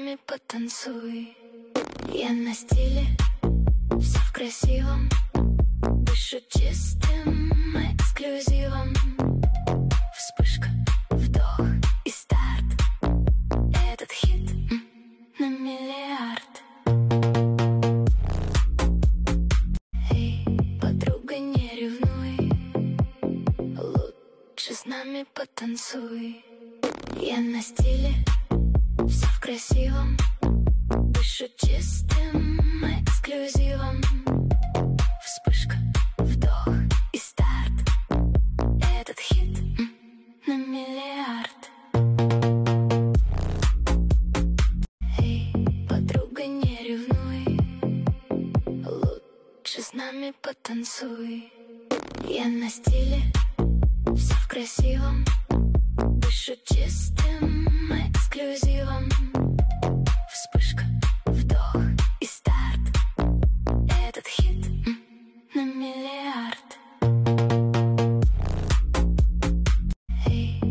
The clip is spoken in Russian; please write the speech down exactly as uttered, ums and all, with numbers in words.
нами потанцуй. Я на стиле, все в красивом, дышу чистым эксклюзивом. Вспышка, вдох и старт. Этот хит м, на миллиард. Эй, подруга, не ревнуй, лучше с нами потанцуй. Я на стиле, все в красивом, дышу чистым эксклюзивом. Вспышка, вдох и старт. Этот хит м, на миллиард. Эй, подруга, не ревнуй, лучше с нами потанцуй. Я на стиле, все в красивом, дышу чистым